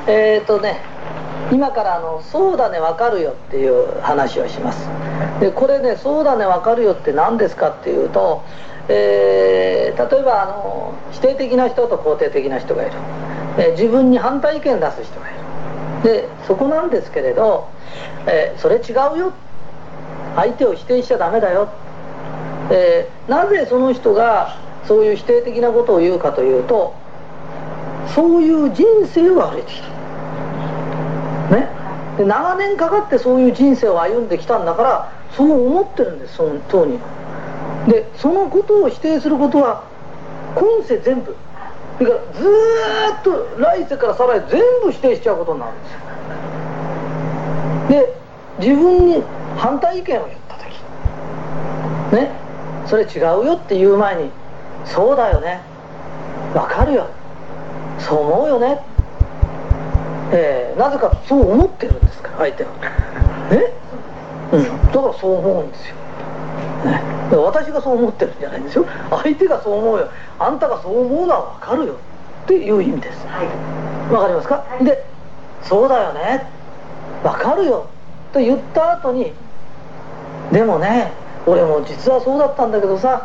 今からそうだねわかるよっていう話をします。でこれね、そうだねわかるよって何ですかっていうと、例えば否定的な人と肯定的な人がいる、自分に反対意見出す人がいる。でそこなんですけれど、それ違うよ、相手を否定しちゃダメだよ、なぜその人がそういう否定的なことを言うかというと、そういう人生を歩いてきたね。で長年かかってそういう人生を歩んできたんだから、そう思ってるんです、その当人。でそのことを否定することは今世全部、それからずーっと来世からさらに全部否定しちゃうことになるんですよ。で自分に反対意見を言った時ね、それ違うよって言う前に、そうだよね、わかるよ、そう思うよね、なぜかそう思ってるんですから相手はね、だからそう思うんですよ、ね、私がそう思ってるんじゃないんですよ、相手がそう思うよ、あんたがそう思うのはわかるよっていう意味です。わかりますか？でそうだよね、わかるよと言った後に、でもね、俺も実はそうだったんだけどさ、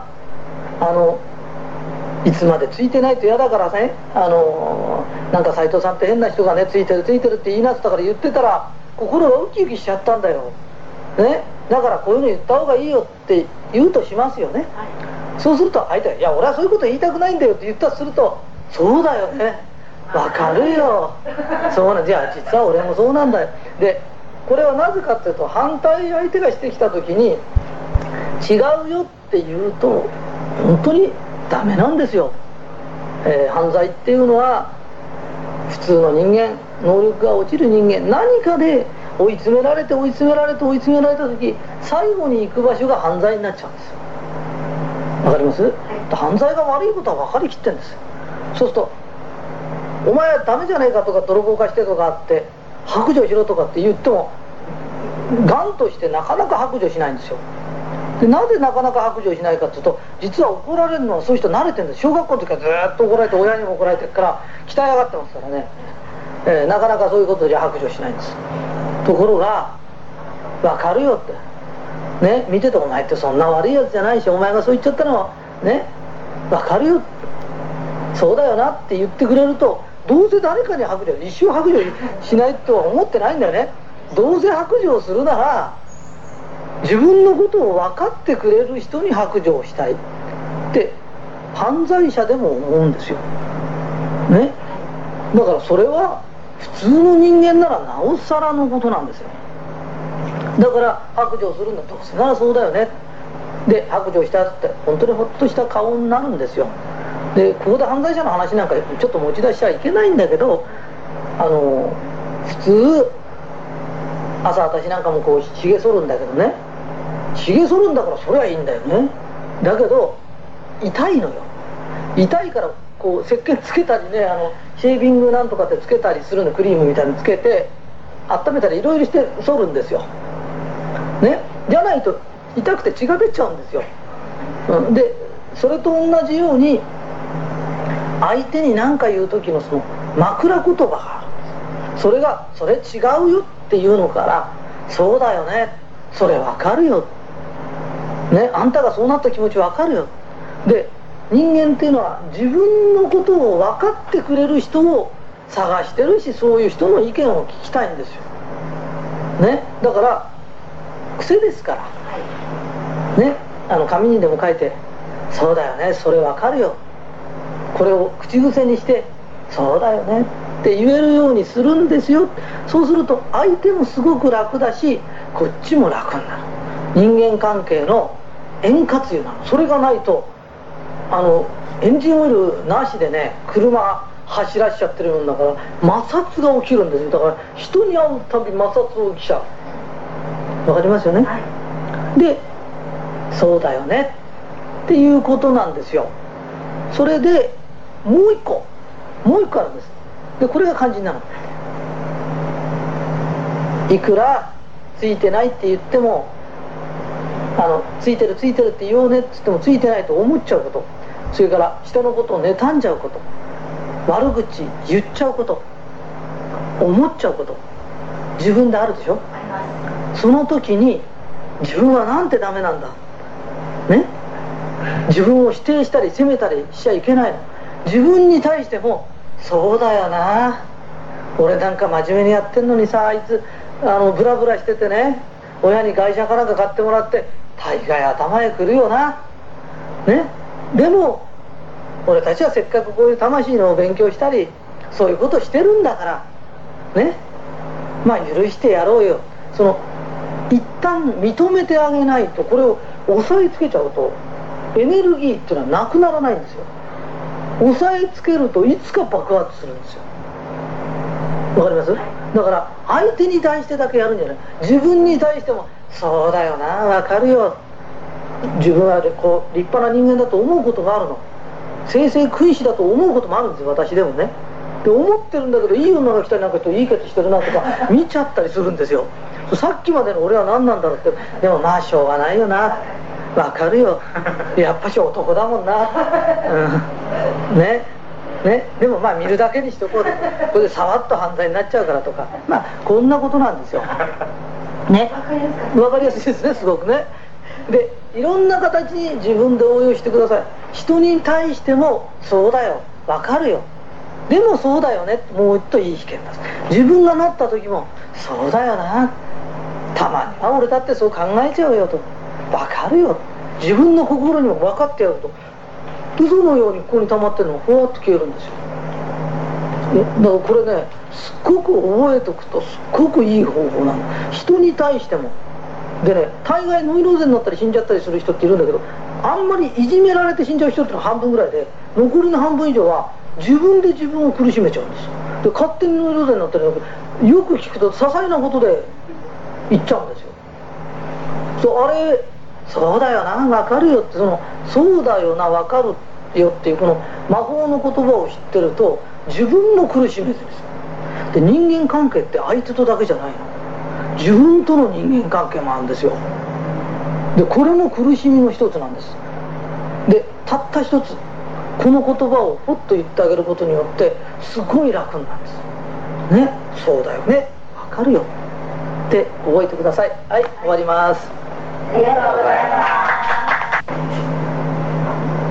いつまでついてないと嫌だからね、なんか斎藤さんって変な人がね、ついてるついてるって言いなってたから言ってたら心がウキウキしちゃったんだよ、ね、だからこういうの言った方がいいよって言うとしますよね、そうすると相手が「いや俺はそういうこと言いたくないんだよ」って言ったとすると「そうだよね、わかるよ、そうなんじゃあ実は俺もそうなんだよ」でこれはなぜかっていうと、反対相手がしてきた時に違うよって言うと本当にダメなんですよ。犯罪っていうのは普通の人間、能力が落ちる人間、何かで追い詰められて追い詰められて追い詰められた時、最後に行く場所が犯罪になっちゃうんですよ。わかります？犯罪が悪いことは分かりきってるんです。そうするとお前はダメじゃねえかとか、泥棒化してとかあって白状しろとかって言っても頑としてなかなか白状しないんですよ。でなぜなかなか白状しないかっていうと、実は怒られるのはそういう人慣れてるんです。小学校の時からずっと怒られて、親にも怒られてるから鍛え上がってますからね、なかなかそういうことじゃ白状しないんです。ところが分かるよってね、見ててお前ってそんな悪いやつじゃないし、お前がそう言っちゃったのはね、分かるよ、そうだよなって言ってくれると、どうせ誰かに白状、一生白状しないとは思ってないんだよね。どうせ白状するなら自分のことを分かってくれる人に白状したいって犯罪者でも思うんですよ、ね、だからそれは普通の人間ならなおさらのことなんですよ。だから白状するんだ、どうせならそうだよねで白状したって本当にほっとした顔になるんですよ。でここで犯罪者の話なんかちょっと持ち出しちゃいけないんだけど、普通朝私なんかもこうひげ剃るんだけどね、ひげ剃るんだからそれはいいんだよね。だけど痛いのよ。痛いからこう石鹸つけたりね、シェービングなんとかってつけたりするの、クリームみたいにつけて温めたりいろいろして剃るんですよ、ね、じゃないと痛くて血が出ちゃうんですよ、でそれと同じように相手に何か言う時のその枕言葉があるんです。それがそれ違うよっていうのから、そうだよね、それわかるよ、ね、あんたがそうなった気持ちわかるよ。で人間っていうのは自分のことを分かってくれる人を探してるし、そういう人の意見を聞きたいんですよ、ね、だから癖ですから、ね、紙にでも書いて「そうだよね、それわかるよ」、これを口癖にして「そうだよね」って言えるようにするんですよ。そうすると相手もすごく楽だし、こっちも楽になる。人間関係の円滑油なの。それがないとエンジンオイルなしでね、車走らしちゃってるもんだから摩擦が起きるんですよ。だから人に会うたび摩擦起きちゃう。わかりますよね、でそうだよねっていうことなんですよ。それでもう一個あるんです。でこれが肝心なの。いくらついてないって言っても、ついてるついてるって言おうねって言ってもついてないと思っちゃうこと、それから人のことを妬んじゃうこと、悪口言っちゃうこと、 思っちゃうこと自分であるでしょ。その時に自分はなんてダメなんだね、自分を否定したり責めたりしちゃいけないの。自分に対してもそうだよな、俺なんか真面目にやってんのにさ、あいつブラブラしててね、親に外車かなんか買ってもらって大概頭へくるよなね。でも俺たちはせっかくこういう魂の勉強したりそういうことしてるんだからね、まあ許してやろうよ。その一旦認めてあげないと、これを押さえつけちゃうとエネルギーっていうのはなくならないんですよ。押さえつけるといつか爆発するんですよ。わかります？だから相手に対してだけやるんじゃない、自分に対してもそうだよな、わかるよ、自分はこう立派な人間だと思うことがあるの、正々君子だと思うこともあるんですよ、私でもね。で思ってるんだけど、いい女が来たりなんかしていいケツしてるなとか見ちゃったりするんですよ。さっきまでの俺は何なんだろうって。でもまあしょうがないよな、わかるよ、やっぱし男だもんな、ね。でもまあ見るだけにしとこう、これでさわっと犯罪になっちゃうからとか、まあこんなことなんですよね。わかりやすいですね、すごくね。でいろんな形に自分で応用してください。人に対してもそうだよ、わかるよ、でもそうだよね、もう一度いい意見です。自分がなった時もそうだよな、たまには俺だってそう考えちゃうよと、わかるよ、自分の心にも分かってやると、嘘のようにここに溜まってるのがふわっと消えるんですよ。だからこれね、すっごく覚えておくとすっごくいい方法なの。人に対してもでね、大概ノイローゼになったり死んじゃったりする人っているんだけど、あんまりいじめられて死んじゃう人ってのは半分ぐらいで、残りの半分以上は自分で自分を苦しめちゃうんですよ。で勝手にノイローゼになったり、よく聞くと些細なことで言っちゃうんですよ。あれそうだよな、分かるよって、そうだよな、分かるよっていうこの魔法の言葉を知ってると自分も苦しめずですよ。で人間関係って相手とだけじゃないの、自分との人間関係もあるんですよ。でこれも苦しみの一つなんです。でたった一つこの言葉をほっと言ってあげることによってすごい楽になるんですね。そうだよね、分かるよって覚えてください。はい、終わります。 ありがとうございます。